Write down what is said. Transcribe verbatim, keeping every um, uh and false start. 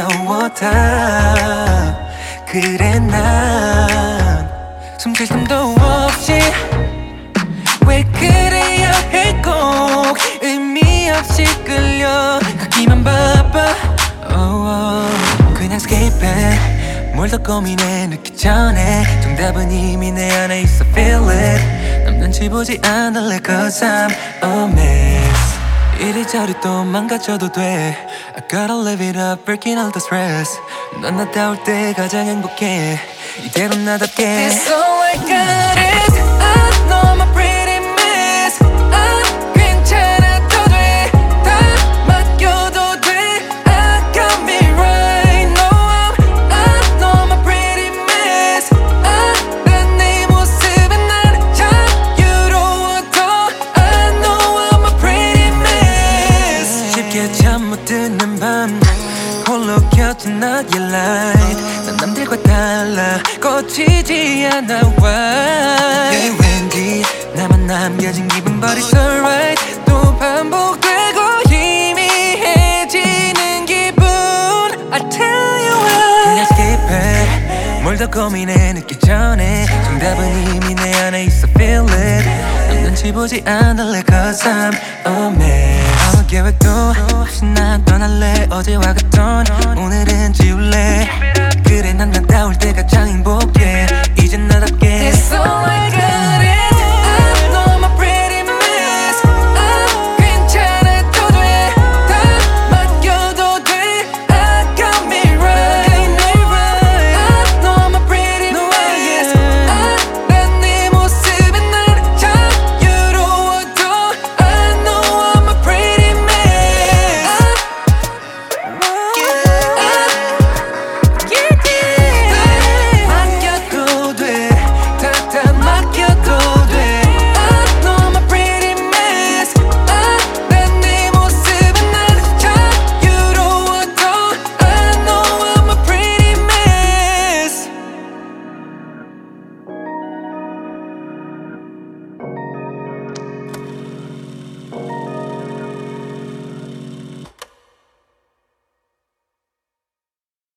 차가웠다. 그래 난 숨쉴 틈도 없이 왜 그래야 해 꼭 의미 없이 끌려가기만 바빠. oh, oh. 그냥 skip it. 뭘 더 고민해 늦기 전에 정답은 이미 내 안에 있어 feel it. 남 눈치 보지 않을래 cause I'm a mess. 이리저리 또 망가져도 돼. I gotta live it up, breaking all the stress. 넌 나다울 때 가장 행복해. 이대로 나답게 It's all I got is I know my pretty mess. 아 괜찮아도 돼. 다 맡겨도 돼. I got me right. No I'm I know my pretty mess. 아난 내 모습에 난 자유로워도 I know I'm a pretty mess. 쉽게 잠 못 드는 밤 홀로 켜진 너의 light. 난 남들과 달라 꽂히지 않아 why. yeah, 왠지 나만 남겨진 기분 but it's alright. 또 반복되고 희미해지는 기분 I tell you why. 그냥 skip it. 뭘 더 고민해 늦기 전에 정답은 이미 내 안에 있어 feel it. 남 눈치 보지 않을래 cause I'm a mess. 아무 계획도 없이 난 떠날래. 어제와 같던